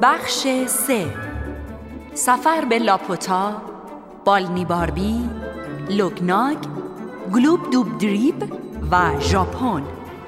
بخش 3. سفر به لاپوتا، بالنیباربی، لوگناگ، گلوب دوب دریب و ژاپن.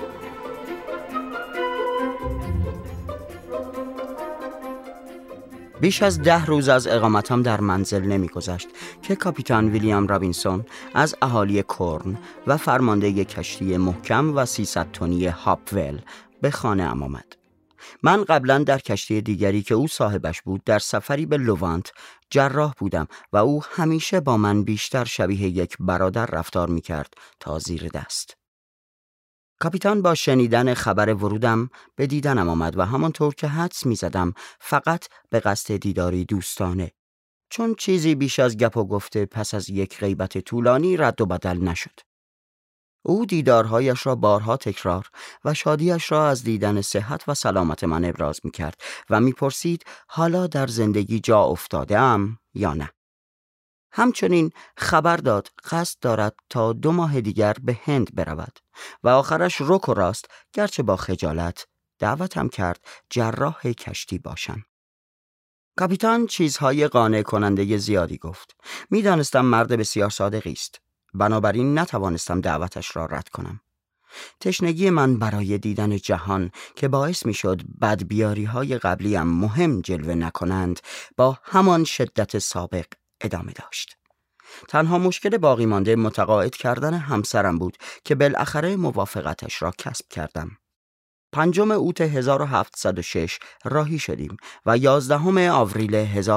بیش از 10 روز از اقامتم در منزل نمی‌گذشت که کاپیتان ویلیام رابینسون از اهالی کورن و فرمانده کشتی محکم و 300 تنی هاپول به خانه ام آمد. من قبلا در کشتی دیگری که او صاحبش بود در سفری به لوانت جراح بودم و او همیشه با من بیشتر شبیه یک برادر رفتار می‌کرد تا زیر دست. کاپیتان با شنیدن خبر ورودم به دیدنم آمد و همانطور که حدس می‌زدم فقط به قصد دیداری دوستانه، چون چیزی بیش از گپ و گفته پس از یک غیبت طولانی رد و بدل نشد. او دیدارهایش را بارها تکرار و شادیش را از دیدن صحت و سلامت من ابراز می‌کرد و می‌پرسید حالا در زندگی جا افتاده‌ام یا نه. همچنین خبر داد قصد دارد تا 2 ماه دیگر به هند برود و آخرش رک و راست گرچه با خجالت دعوتم کرد جراح کشتی باشم. کاپیتان چیزهای قانع کننده زیادی گفت. میدانستم مرد بسیار صادقی است، بنابراین نتوانستم دعوتش را رد کنم. تشنگی من برای دیدن جهان که باعث میشد بدبیاری‌های قبلیم مهم جلوه نکنند با همان شدت سابق ادامه داشت. تنها مشکل باقی مانده متقاعد کردن همسرم بود که بالاخره موافقتش را کسب کردم. 5 اوت 1706 راهی شدیم و 11 آوریل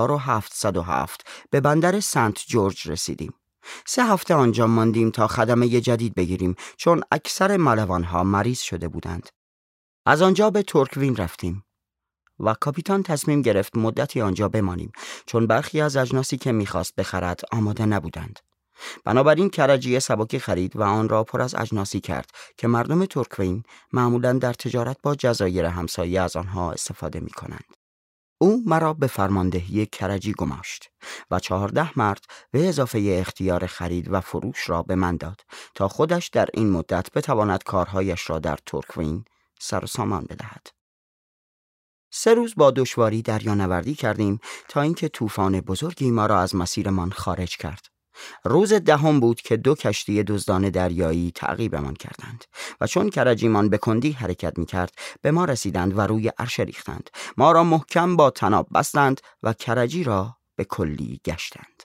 1707 به بندر سنت جورج رسیدیم. 3 هفته آنجا ماندیم تا خدمه جدید بگیریم چون اکثر ملوانها مریض شده بودند. از آنجا به ترکوین رفتیم و کاپیتان تصمیم گرفت مدتی آنجا بمانیم چون برخی از اجناسی که می‌خواست بخرد آماده نبودند. بنابراین کرجی سبکی خرید و آن را پر از اجناسی کرد که مردم ترکوین معمولاً در تجارت با جزایر همسایه از آنها استفاده می‌کنند. او مرا به فرماندهی کرجی گماشت و 14 مرد به اضافه اختیار خرید و فروش را به من داد تا خودش در این مدت بتواند کارهایش را در ترکوین سر و سامان بدهد. 3 روز با دشواری دریانوردی کردیم تا اینکه طوفان بزرگی ما را از مسیرمان خارج کرد. روز 10 بود که 2 کشتی دزدان دریایی تعقیبمان کردند و چون کرجیمان به کندی حرکت می‌کرد به ما رسیدند و روی عرشه ریختند. ما را محکم با طناب بستند و کرجی را به کلی گشتند.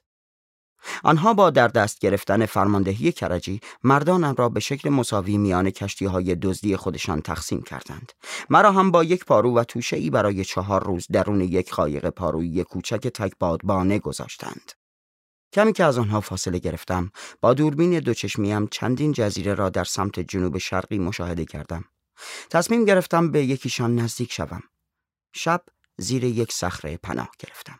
آنها با در دست گرفتن فرماندهی کرجی مردانم را به شکل مساوی میان کشتی‌های دزدی خودشان تقسیم کردند. مرا هم با 1 پارو و توشه‌ای برای 4 روز درون یک قایق پارویی کوچک تک بادبانه گذاشتند. کمی که از آنها فاصله گرفتم با دوربین 2 چشمیم چندین جزیره را در سمت جنوب شرقی مشاهده کردم. تصمیم گرفتم به یکیشان نزدیک شوم. شب زیر یک صخره پناه گرفتم.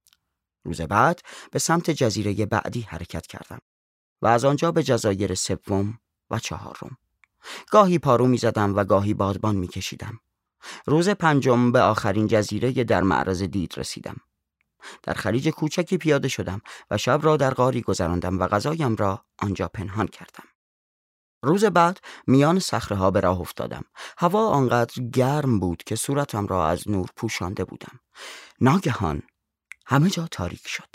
روز بعد به سمت جزیره بعدی حرکت کردم و از آنجا به جزایر 3 و 4. گاهی پارو می زدم و گاهی بادبان می کشیدم. روز 5 به آخرین جزیره در معرض دید رسیدم. در خلیج کوچکی پیاده شدم و شب را در غاری گذراندم و غذایم را آنجا پنهان کردم. روز بعد میان صخره‌ها به راه افتادم. هوا آنقدر گرم بود که صورتم را از نور پوشانده بودم. ناگهان همه جا تاریک شد.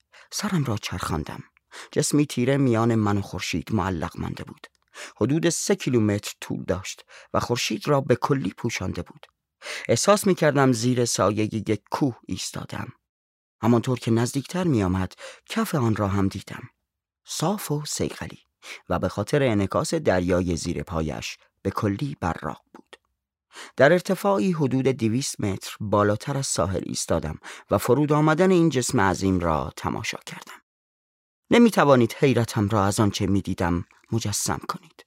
سرم را چرخاندم. جسمی تیره میان من و خورشید معلق مانده بود. حدود 3 کیلومتر طول داشت و خورشید را به کلی پوشانده بود. احساس می‌کردم زیر سایه یک کوه ایستادم. همانطور که نزدیکتر می آمد کف آن را هم دیدم، صاف و صیقلی و به خاطر انعکاس دریای زیر پایش به کلی براق بود. در ارتفاعی حدود 200 متر بالاتر از ساحل ایستادم و فرود آمدن این جسم عظیم را تماشا کردم. نمی توانید حیرتم را از آنچه می دیدم مجسم کنید.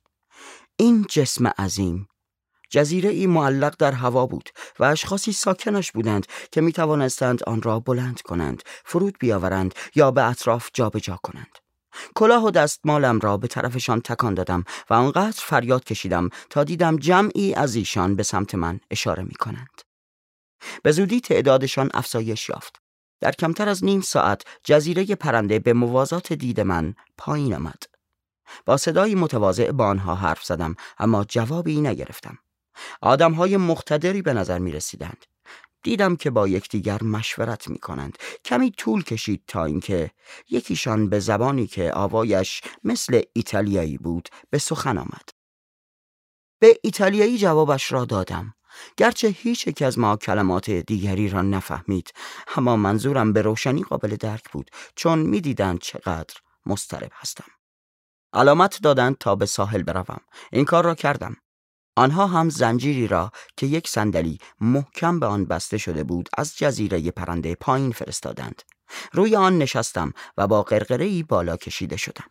این جسم عظیم جزیره ای معلق در هوا بود و اشخاصی ساکنش بودند که می توانستند آن را بلند کنند، فرود بیاورند یا به اطراف جابجا کنند. کلاه و دستمالم را به طرفشان تکان دادم و آنقدر فریاد کشیدم تا دیدم جمعی از ایشان به سمت من اشاره می کنند. به زودی تعدادشان افزایش یافت. در کمتر از نیم ساعت جزیره پرنده به موازات دید من پایین آمد. با صدای متواضع با آنها حرف زدم اما جوابی نگرفتم. آدم‌های مقتدری به نظر می رسیدند. دیدم که با یکدیگر مشورت می کنند. کمی طول کشید تا اینکه یکیشان به زبانی که آوایش مثل ایتالیایی بود به سخن آمد. به ایتالیایی جوابش را دادم. گرچه هیچ یک از ما کلمات دیگری را نفهمید، اما منظورم به روشنی قابل درک بود، چون می دیدند چقدر مضطرب هستم. علامت دادند تا به ساحل بروم. این کار را کردم. آنها هم زنجیری را که یک صندلی محکم به آن بسته شده بود از جزیره پرنده پایین فرستادند. روی آن نشستم و با قرقره‌ای بالا کشیده شدم.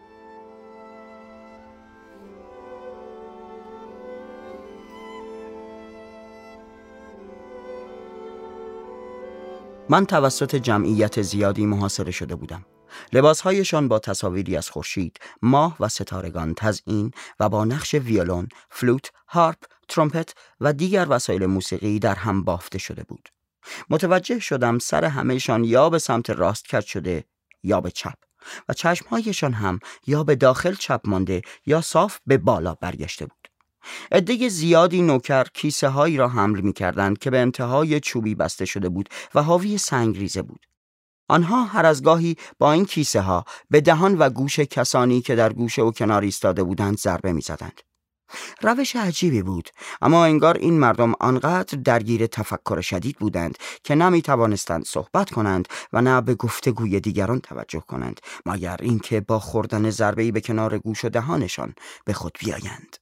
من توسط جمعیت زیادی محاصره شده بودم. لباسهایشان با تصاویری از خورشید، ماه و ستارگان تزیین و با نقش ویولون، فلوت، هارپ، ترومپت و دیگر وسایل موسیقی در هم بافته شده بود. متوجه شدم سر همهشان یا به سمت راست کج شده یا به چپ و چشمهایشان هم یا به داخل چپ مانده یا صاف به بالا برگشته بود. عده زیادی نوکر کیسه هایی را حمل می کردند که به انتهای چوبی بسته شده بود و حاوی سنگریزه بود. آنها هر از گاهی با این کیسه ها به دهان و گوش کسانی که در گوشه و کنار ایستاده بودند ضربه می زدند. روش عجیبی بود، اما انگار این مردم آنقدر درگیر تفکر شدید بودند که نمی توانستند صحبت کنند و نه به گفتگوی دیگران توجه کنند، مگر اینکه با خوردن ضربه‌ای به کنار گوش و دهانشان به خود بیایند.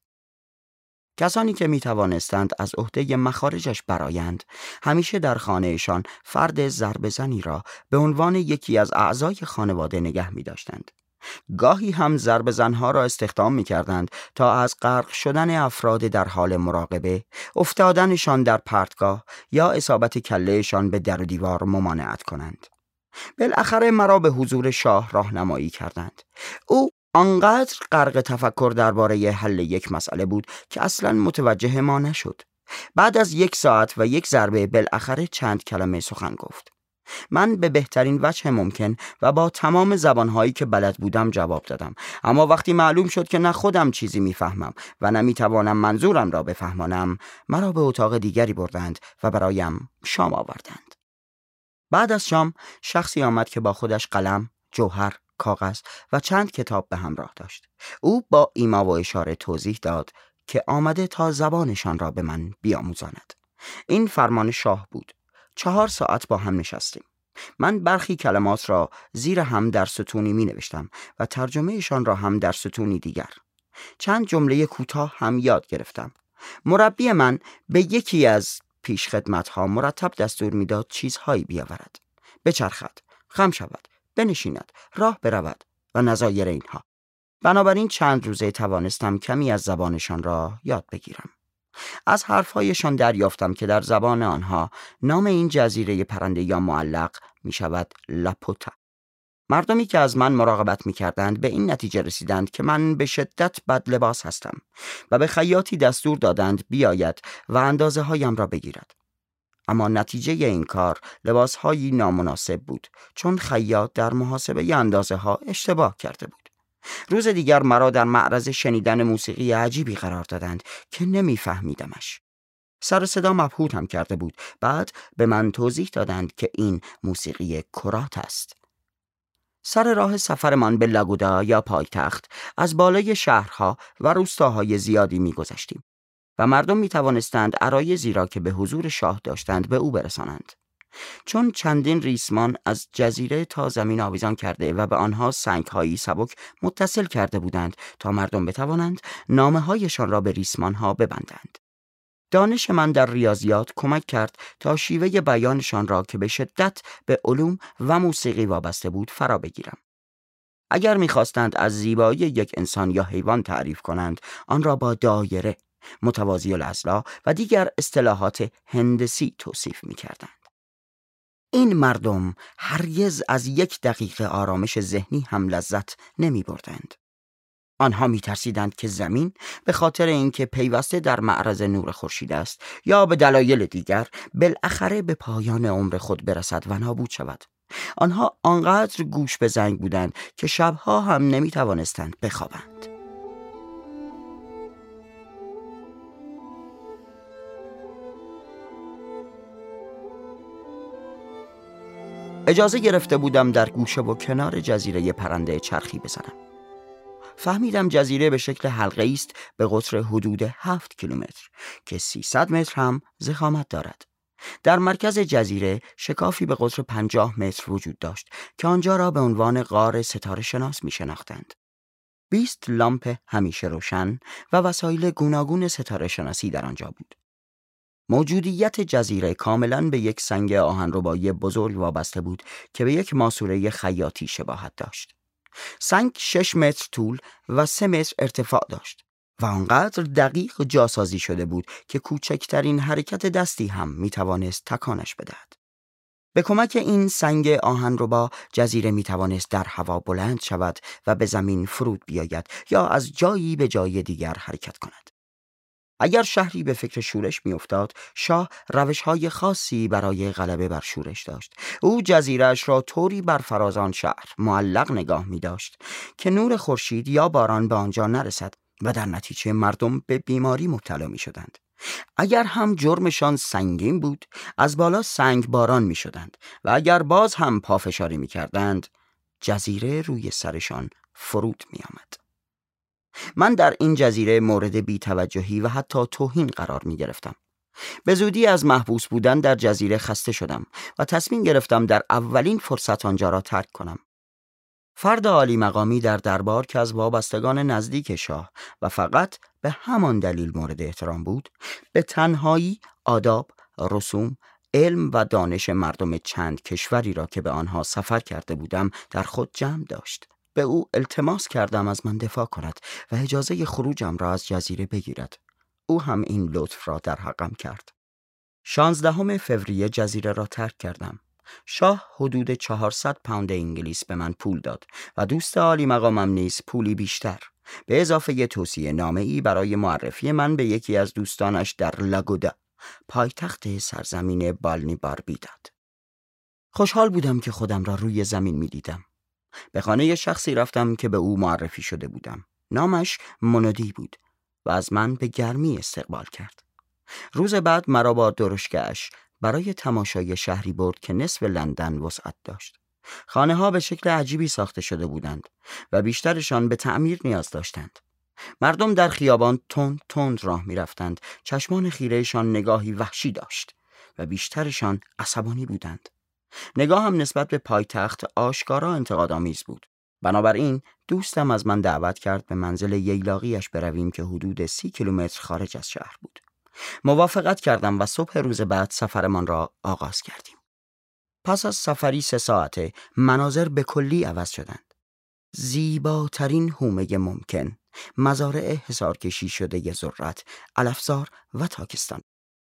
کسانی که می توانستند از عهده مخارجش برآیند، همیشه در خانهشان فرد ضربه‌زنی را به عنوان یکی از اعضای خانواده نگه می داشتند. گاهی هم ضربه‌زنها را استخدام می کردند تا از غرق شدن افراد در حال مراقبه، افتادنشان در پرتگاه یا اصابت کلهشان به در و دیوار ممانعت کنند. بالاخره مرا به حضور شاه راهنمایی کردند. او آنقدر غرق تفکر درباره حل یک مسئله بود که اصلاً متوجه ما نشد. بعد از 1 ساعت و 1 ضربه بالاخره چند کلمه سخن گفت. من به بهترین وجه ممکن و با تمام زبانهایی که بلد بودم جواب دادم، اما وقتی معلوم شد که نه خودم چیزی میفهمم و نمیتوانم منظورم را بفهمانم، مرا به اتاق دیگری بردند و برایم شام آوردند. بعد از شام شخصی آمد که با خودش قلم، جوهر، کاغذ و چند کتاب به همراه داشت. او با ایما و اشاره توضیح داد که آمده تا زبانشان را به من بیاموزاند. این فرمان شاه بود. 4 ساعت با هم نشستیم. من برخی کلمات را زیر هم در ستونی می نوشتم و ترجمهشان را هم در ستونی دیگر. چند جمله کوتاه هم یاد گرفتم. مربی من به یکی از پیشخدمت‌ها مرتب دستور می‌داد چیزهایی بیاورد. بچرخد، خم شود، بنشیند، راه برود و نظایر اینها. بنابراین چند روزه توانستم کمی از زبانشان را یاد بگیرم. از حرفهایشان دریافتم که در زبان آنها نام این جزیره پرنده یا معلق می شود لاپوتا. مردمی که از من مراقبت می کردند به این نتیجه رسیدند که من به شدت بد لباس هستم و به خیاطی دستور دادند بیاید و اندازه هایم را بگیرد. اما نتیجه این کار لباسهایی نامناسب بود، چون خیاط در محاسبه اندازه ها اشتباه کرده بود. روز دیگر مرا در معرض شنیدن موسیقی عجیبی قرار دادند که نمیفهمیدمش. سر و صدا مبهوت هم کرده بود. بعد به من توضیح دادند که این موسیقی کرات است. سر راه سفرمان به لاگودا یا پایتخت از بالای شهرها و روستاهای زیادی می‌گذشتیم و مردم می‌توانستند عرایضی را که به حضور شاه داشتند به او برسانند. چون چندین ریسمان از جزیره تا زمین آویزان کرده و به آنها سنگ‌هایی سبک متصل کرده بودند تا مردم بتوانند نامه‌هایشان را به ریسمان‌ها ببندند. دانش من در ریاضیات کمک کرد تا شیوه بیانشان را که به شدت به علوم و موسیقی وابسته بود فرا بگیرم. اگر می‌خواستند از زیبایی یک انسان یا حیوان تعریف کنند، آن را با دایره، متوازی الاضلاع و دیگر اصطلاحات هندسی توصیف می‌کردند. این مردم هرگز از 1 دقیقه آرامش ذهنی هم لذت نمی بردند. آنها می ترسیدند که زمین به خاطر اینکه پیوسته در معرض نور خورشید است یا به دلایل دیگر بالاخره به پایان عمر خود برسد و نابود شود. آنها آنقدر گوش به زنگ بودند که شبها هم نمی توانستند بخوابند. اجازه گرفته بودم در گوشه و کنار جزیره پرنده چرخی بزنم. فهمیدم جزیره به شکل حلقه‌ای است به قطر حدود 7 کیلومتر که 300 متر هم ضخامت دارد. در مرکز جزیره شکافی به قطر 50 متر وجود داشت که آنجا را به عنوان غار ستاره شناس می شناختند. 20 لامپ همیشه روشن و وسایل گوناگون ستاره شناسی در آنجا بود. موجودیت جزیره کاملاً به یک سنگ آهنربایی بزرگ وابسته بود که به یک ماسوره خیاطی شباهت داشت. سنگ 6 متر طول و 3 متر ارتفاع داشت و آنقدر دقیق جاسازی شده بود که کوچکترین حرکت دستی هم می توانست تکانش بدهد. به کمک این سنگ آهنربا جزیره می توانست در هوا بلند شود و به زمین فرود بیاید یا از جایی به جای دیگر حرکت کند. اگر شهری به فکر شورش می افتاد، شاه روش‌های خاصی برای غلبه بر شورش داشت. او جزیره‌اش را طوری بر فراز آن شهر معلق نگاه می داشت که نور خورشید یا باران به آنجا نرسد و در نتیجه مردم به بیماری مبتلا می شدند. اگر هم جرمشان سنگین بود، از بالا سنگ باران می شدند و اگر باز هم پافشاری می کردند، جزیره روی سرشان فرود می آمد. من در این جزیره مورد بی‌توجهی و حتی توهین قرار می گرفتم. به زودی از محبوس بودن در جزیره خسته شدم و تصمیم گرفتم در اولین فرصت آنجا را ترک کنم. فرد عالی مقامی در دربار که از وابستگان نزدیک شاه و فقط به همان دلیل مورد احترام بود، به تنهایی آداب، رسوم، علم و دانش مردم چند کشوری را که به آنها سفر کرده بودم در خود جمع داشت. به او التماس کردم از من دفاع کند و اجازه خروجم را از جزیره بگیرد. او هم این لطف را در حقم کرد. 16 فوریه جزیره را ترک کردم. شاه حدود 400 پوند انگلیس به من پول داد و دوست عالی مقامم نیز پولی بیشتر به اضافه توصیه نامه‌ای برای معرفی من به یکی از دوستانش در لاگودا، پایتخت سرزمین بالنی باربی داد. خوشحال بودم که خودم را روی زمین می دیدم. به خانه شخصی رفتم که به او معرفی شده بودم. نامش منودی بود و از من به گرمی استقبال کرد. روز بعد مرا با درشکه‌اش برای تماشای شهری برد که نصف لندن وسعت داشت. خانه ها به شکل عجیبی ساخته شده بودند و بیشترشان به تعمیر نیاز داشتند. مردم در خیابان تند تند راه می رفتند. چشمان خیرهشان نگاهی وحشی داشت و بیشترشان عصبانی بودند. نگاه هم نسبت به پایتخت آشکارا انتقادآمیز بود. بنابراین دوستم از من دعوت کرد به منزل ییلاقیش برویم که حدود 30 کیلومتر خارج از شهر بود. موافقت کردم و صبح روز بعد سفرمان را آغاز کردیم. پس از سفری 3 ساعته مناظر به کلی عوض شدند. زیباترین حومه ممکن، مزارع حصارکشی شده ذرت، علفزار و تاکستان.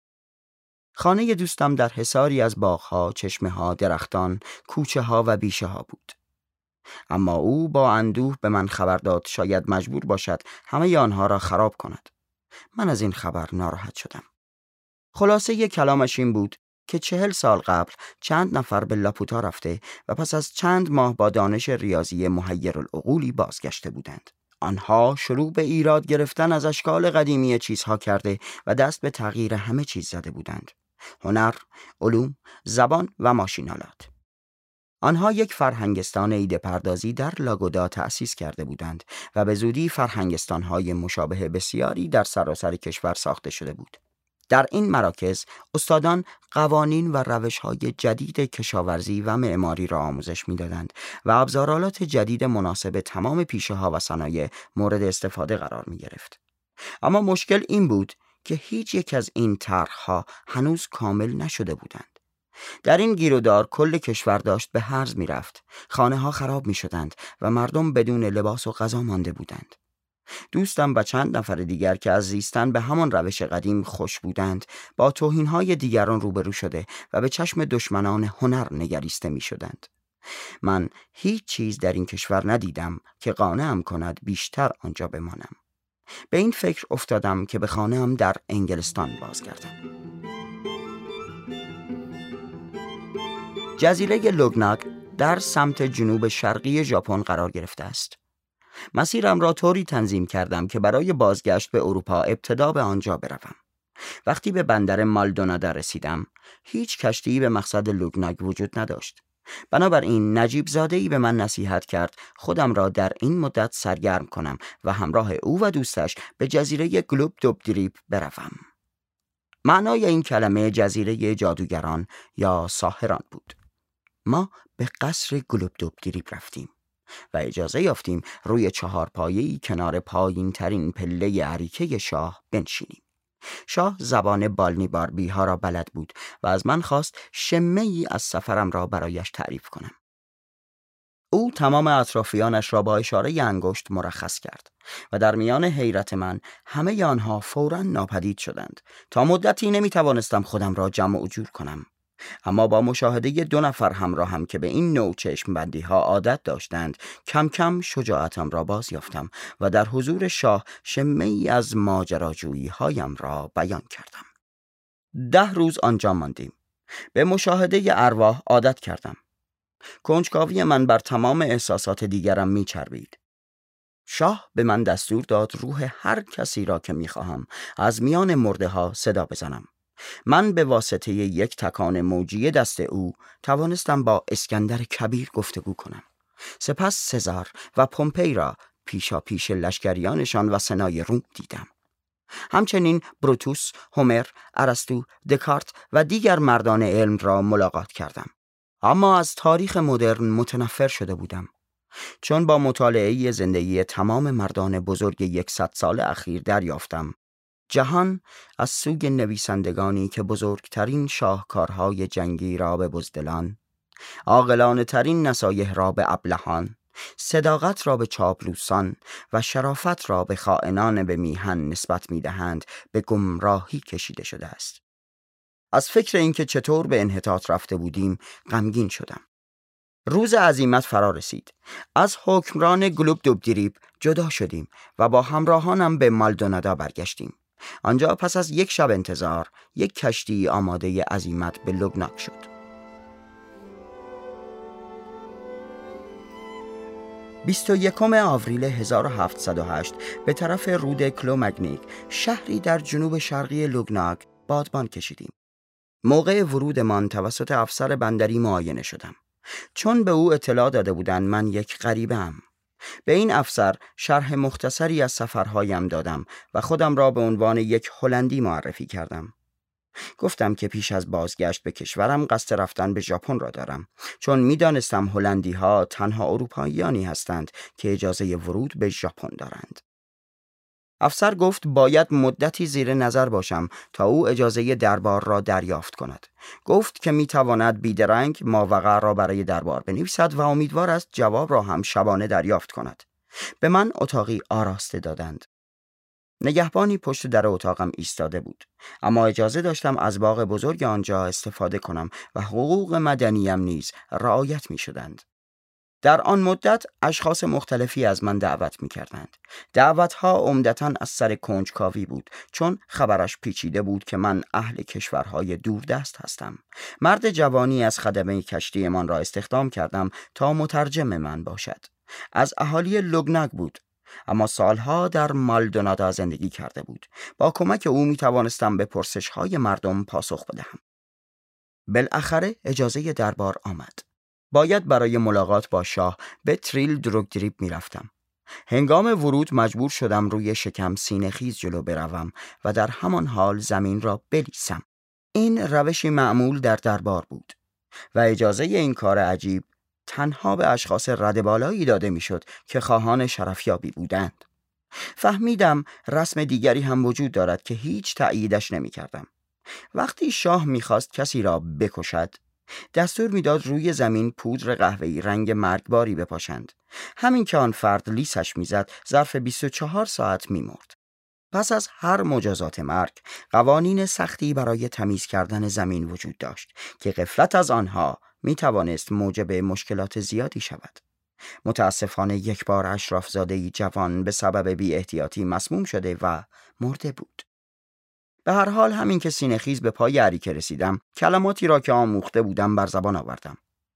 خانه دوستم در حصاری از باغ‌ها، چشمه‌ها، درختان، کوچه‌ها و بیشه‌ها بود. اما او با اندوه به من خبر داد شاید مجبور باشد همه آنها را خراب کند. من از این خبر ناراحت شدم. خلاصه کلامش این بود که 40 سال قبل چند نفر به لاپوتا رفته و پس از چند ماه با دانش ریاضی محیرالعقولی بازگشته بودند. آنها شروع به ایراد گرفتن از اشکال قدیمی چیزها کرده و دست به تغییر همه چیز زده بودند. هنر، علوم، زبان و ماشینالات. آنها یک فرهنگستان ایده پردازی در لاگودا تأسیس کرده بودند و به زودی فرهنگستان‌های مشابه بسیاری در سراسر کشور ساخته شده بود. در این مراکز استادان قوانین و روش‌های جدید کشاورزی و معماری را آموزش می‌دادند و ابزارالات جدید مناسب تمام پیشه‌ها و صنایع مورد استفاده قرار می‌گرفت. اما مشکل این بود که هیچ یک از این طرح‌ها هنوز کامل نشده بودند. در این گیرودار کل کشور داشت به هرز می رفت. خانه ها خراب می شدند و مردم بدون لباس و غذا مانده بودند. دوستم و چند نفر دیگر که از زیستن به همان روش قدیم خوش بودند با توهین‌های دیگران روبرو شده و به چشم دشمنان هنر نگریسته می شدند. من هیچ چیز در این کشور ندیدم که قانعم کند بیشتر آنجا بمانم. به این فکر افتادم که به خانه‌ام در انگلستان بازگردم. جزیره لوگناک در سمت جنوب شرقی ژاپن قرار گرفته است. مسیرم را طوری تنظیم کردم که برای بازگشت به اروپا ابتدا به آنجا بروم. وقتی به بندر مالدونادا رسیدم، هیچ کشتی‌ای به مقصد لوگناک وجود نداشت. بنابراین نجیب زاده‌ای به من نصیحت کرد خودم را در این مدت سرگرم کنم و همراه او و دوستش به جزیره گلوب دوبدریب بروم. معنای این کلمه جزیره جادوگران یا ساحران بود. ما به قصر گلوب دوبدریب رفتیم و اجازه یافتیم روی 4 پایه‌ای کنار پایین ترین پله اریکه شاه بنشینیم. شاه زبان بالنی باربی ها را بلد بود و از من خواست شمه ای از سفرم را برایش تعریف کنم. او تمام اطرافیانش را با اشاره انگشت مرخص کرد و در میان حیرت من همه آنها فوراً ناپدید شدند. تا مدتی نمی توانستم خودم را جمع و جور کنم، اما با مشاهده 2 نفر همراهم که به این نوع چشم بندی ها عادت داشتند کم کم شجاعتم را باز یافتم و در حضور شاه شمه ای از ماجراجویی هایم را بیان کردم. 10 روز آنجا ماندیم. به مشاهده ارواح عادت کردم. کنجکاوی من بر تمام احساسات دیگرم میچربید. شاه به من دستور داد روح هر کسی را که میخواهم از میان مرده ها صدا بزنم. من به واسطه یک تکان موجی دست او توانستم با اسکندر کبیر گفتگو کنم. سپس سزار و پومپئی را پیشا پیش لشکریانشان و سنای روم دیدم. همچنین بروتوس، هومر، ارسطو، دکارت و دیگر مردان علم را ملاقات کردم. اما از تاریخ مدرن متنفر شده بودم، چون با مطالعه زندگی تمام مردان بزرگ 100 سال اخیر دریافتم جهان از سوی نویسندگانی که بزرگترین شاهکارهای جنگی را به بزدلان، عاقلانه ترین نصایح را به ابلهان، صداقت را به چاپلوسان و شرافت را به خائنان به میهن نسبت می‌دهند، به گمراهی کشیده شده است. از فکر اینکه چطور به انحطاط رفته بودیم غمگین شدم. روز عزیمت فرا رسید. از حکمران گلوب دوبدریب جدا شدیم و با همراهانم به مالدونادا برگشتیم. آنجا پس از 1 شب انتظار یک کشتی آماده عزیمت به لوگناک شد. 21 آوریل 1708 به طرف رود کلومگنیک، شهری در جنوب شرقی لوگناک، بادبان کشیدیم. موقع ورودمان توسط افسر بندری معاینه شدم. چون به او اطلاع داده بودند من یک غریبه‌ام. به این افسر شرح مختصری از سفرهایم دادم و خودم را به عنوان یک هلندی معرفی کردم. گفتم که پیش از بازگشت به کشورم قصد رفتن به ژاپن را دارم، چون می‌دانستم هلندی‌ها تنها اروپاییانی هستند که اجازه ورود به ژاپن دارند. افسر گفت باید مدتی زیر نظر باشم تا او اجازه دربار را دریافت کند. گفت که میتواند بیدرنگ ماوقع را برای دربار بنویسد و امیدوار است جواب را هم شبانه دریافت کند. به من اتاقی آراسته دادند. نگهبانی پشت در اتاقم ایستاده بود، اما اجازه داشتم از باغ بزرگ آنجا استفاده کنم و حقوق مدنیم نیز رعایت میشدند. در آن مدت اشخاص مختلفی از من دعوت می کردند. دعوتها عمدتاً از سر کنجکاوی بود، چون خبرش پیچیده بود که من اهل کشورهای دوردست هستم. مرد جوانی از خدمه کشتی من را استخدام کردم تا مترجم من باشد. از اهالی لوگناک بود، اما سالها در مالدونادا زندگی کرده بود. با کمک او می توانستم به پرسش‌های مردم پاسخ بدهم. بالاخره اجازه دربار آمد. باید برای ملاقات با شاه به تریل دروگدریب می رفتم. هنگام ورود مجبور شدم روی شکم سینه‌خیز جلو بروم و در همان حال زمین را بلیسم. این روشی معمول در دربار بود و اجازه این کار عجیب تنها به اشخاص رده بالایی داده می شد که خواهان شرفیابی بودند. فهمیدم رسم دیگری هم وجود دارد که هیچ تأییدش نمی کردم. وقتی شاه می خواست کسی را بکشد، دستور میداد روی زمین پودر قهوه‌ای رنگ مرگباری بپاشند. همین که آن فرد لیسش میزد، ظرف 24 ساعت میمرد. پس از هر مجازات مرگ، قوانین سختی برای تمیز کردن زمین وجود داشت که غفلت از آنها میتوانست موجب مشکلات زیادی شود. متاسفانه یک بار اشرافزاده‌ای جوان به سبب بی احتیاطی مسموم شده و مرده بود. به هر حال همین که سینه‌خیز به پای اریکه رسیدم، کلماتی را که آموخته بودم بر زبان آوردم.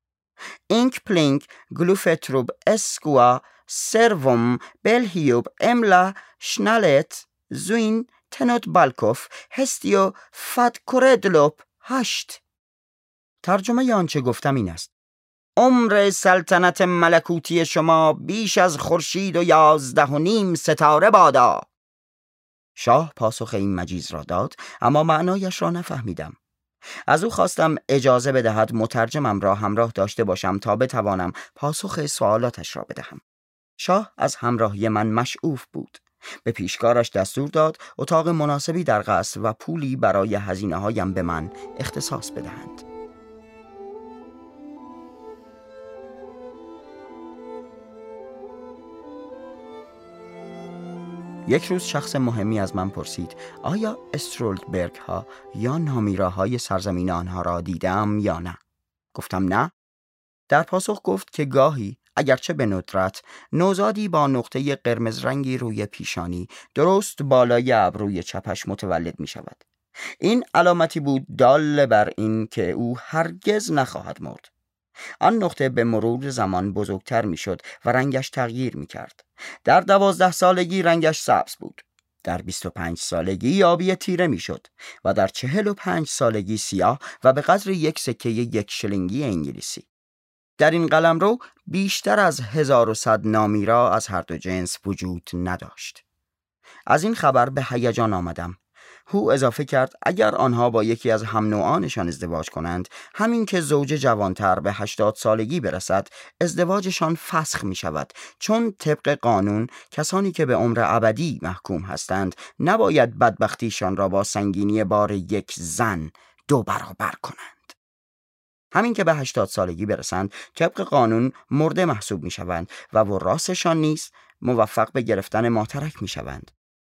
اینک پلینک گلوفتروب اسکوا سروم بلهیوب املا شنالت زوین تنوت بالکوف هستیو فت کوردلوب هشت. ترجمه آنچه گفتم این است: عمر سلطنت ملکوتی شما بیش از خورشید و 11.5 ستاره بادا. شاه پاسخ این مجیز را داد، اما معنایش را نفهمیدم. از او خواستم اجازه بدهد مترجمم را همراه داشته باشم تا بتوانم پاسخ سوالاتش را بدهم. شاه از همراهی من مشعوف بود. به پیشکارش دستور داد اتاق مناسبی در قصر و پولی برای هزینه‌هایم به من اختصاص بدهند. یک روز شخص مهمی از من پرسید آیا استرولدبرگ ها یا نامیراهای سرزمین آنها را دیدم یا نه؟ گفتم نه. در پاسخ گفت که گاهی اگرچه به ندرت نوزادی با نقطه قرمز رنگی روی پیشانی درست بالای ابروی چپش متولد می شود. این علامتی بود دال بر این که او هرگز نخواهد مرد. آن نقطه به مرور زمان بزرگتر می شد و رنگش تغییر می کرد. در 12 سالگی رنگش سبز بود. در 25 سالگی آبی تیره می شد و در 45 سالگی سیاه و به قدر 1 سکه 1 شلینگی انگلیسی. در این قلمرو بیشتر از 1100 نامیرا از هر دو جنس وجود نداشت. از این خبر به هیجان آمدم. هو اضافه کرد اگر آنها با یکی از هم نوعانشان ازدواج کنند، همین که زوج جوانتر به 80 سالگی برسد، ازدواجشان فسخ می شود، چون طبق قانون کسانی که به عمر ابدی محکوم هستند نباید بدبختیشان را با سنگینی بار یک زن 2 برابر کنند. همین که به 80 سالگی برسند طبق قانون مرده محسوب می شوند و وراثشان نیز موفق به گرفتن ماترک می شوند.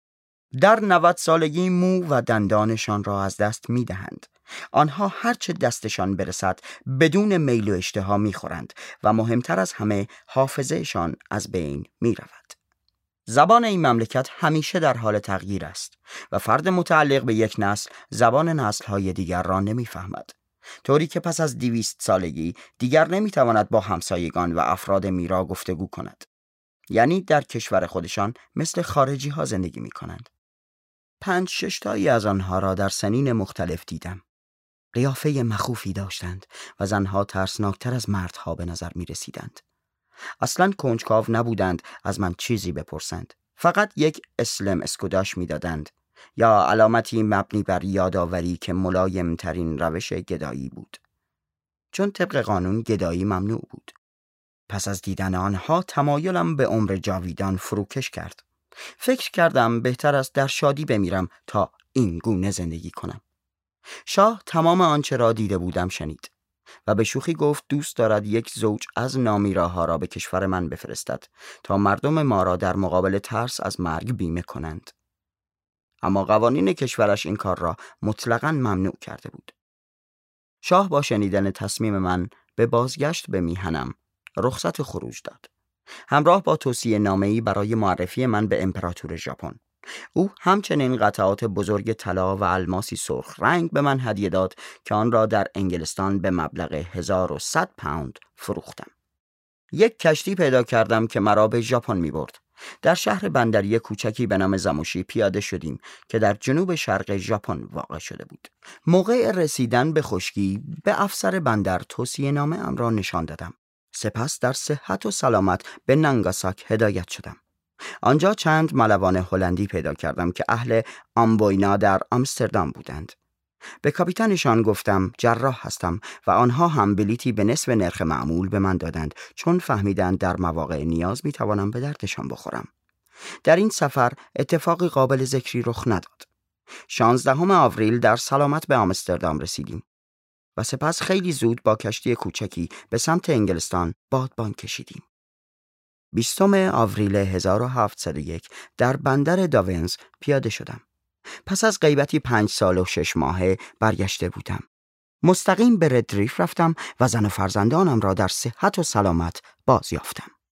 در 90 سالگی مو و دندانشان را از دست می دهند. آنها هرچه دستشان برسد بدون میل و اشتها می خورند و مهمتر از همه حافظهشان از بین می رود. زبان این مملکت همیشه در حال تغییر است و فرد متعلق به یک نسل زبان نسل‌های دیگر را نمی فهمد. طوری که پس از 200 سالگی دیگر نمی تواند با همسایگان و افراد میرا گفتگو کند. یعنی در کشور خودشان مثل خارجی ها زندگی می کنند. 5-6 تایی از آنها را در سنین مختلف دیدم. قیافه مخوفی داشتند و زنها ترسناکتر از مردها به نظر می رسیدند. اصلاً کنجکاو نبودند از من چیزی بپرسند. فقط یک اسلم اسکوداش می دادند یا علامتی مبنی بر یادآوری که ملایم ترین روش گدایی بود. چون طبق قانون گدایی ممنوع بود. پس از دیدن آنها تمایلم به عمر جاویدان فروکش کرد. فکر کردم بهتر است در شادی بمیرم تا این گونه زندگی کنم. شاه تمام آنچه را دیده بودم شنید و به شوخی گفت دوست دارد یک زوج از نامیراها را به کشور من بفرستد تا مردم ما را در مقابل ترس از مرگ بیمه کنند. اما قوانین کشورش این کار را مطلقاً ممنوع کرده بود. شاه با شنیدن تصمیم من به بازگشت به میهنم رخصت خروج داد. همراه با توصیه نامه‌ای برای معرفی من به امپراتور ژاپن. او همچنین قطعات بزرگ طلا و الماسی سرخ رنگ به من هدیه داد که آن را در انگلستان به مبلغ 1100 پوند فروختم. یک کشتی پیدا کردم که مرا به ژاپن می‌برد. در شهر بندری کوچکی به نام زموشی پیاده شدیم که در جنوب شرق ژاپن واقع شده بود. موقع رسیدن به خشکی به افسر بندر توصیه نامه ام را نشان دادم. سپس در صحت و سلامت به نانگاساک هدایت شدم. آنجا چند ملوان هلندی پیدا کردم که اهل آمبوینا در آمستردام بودند. به کاپیتانشان گفتم جراح هستم و آنها هم بلیتی به نصف نرخ معمول به من دادند، چون فهمیدند در مواقع نیاز میتوانم به دردشان بخورم. در این سفر اتفاقی قابل ذکری رخ نداد. 16 آوریل در سلامت به آمستردام رسیدیم و سپس خیلی زود با کشتی کوچکی به سمت انگلستان بادبان کشیدیم. 20 آوریل 1701 در بندر داونز پیاده شدم. پس از غیبتی 5 سال و 6 ماهه برگشته بودم. مستقیم به ردریف رفتم و زن و فرزندانم را در صحت و سلامت باز یافتم.